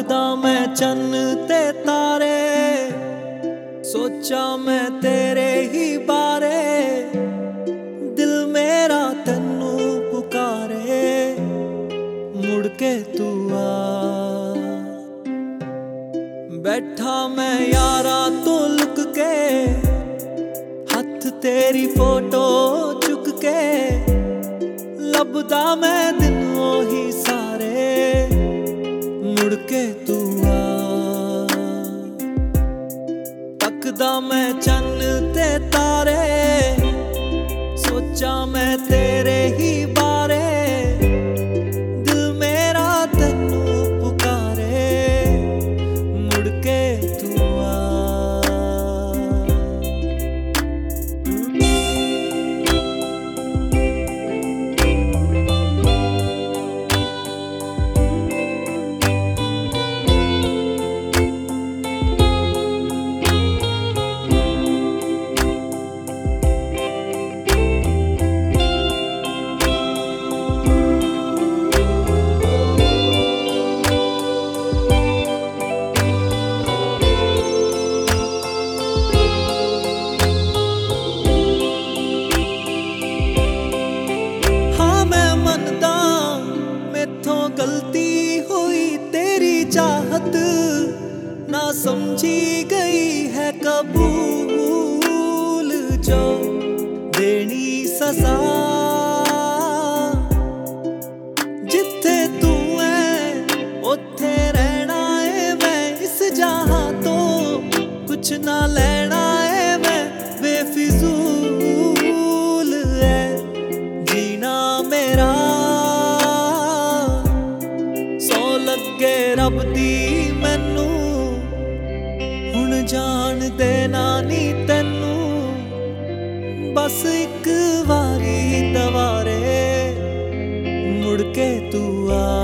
तकदा मैं चन्न ते तारे, सोचा मैं तेरे ही बारे। दिल मेरा तन्नू पुकारे, मुड़ के तू आ। बैठा मैं यारा तो लुक के, हथ तेरी फोटो चुक के। लभदा मैं दिन ओही सारे, मुड़ के तू आ। तकदा मैं चन्न ते तारे, सोचा मैं तेरे ही बारे। दिल मेरा तन्नू पुकारे, मुड़ के तू आ। गलती हुई तेरी चाहत ना समझी गई है कबूल, जो देनी सजा। जिथे तू है उथे रहना है, मैं इस जहां तो कुछ ना लेना है। मैं बेफिजूल है जीना मेरा, लगे रब दी मैनू। हुण जान देना नी तैनू, बस एक वारी दवारे, मुड़ के तू आ।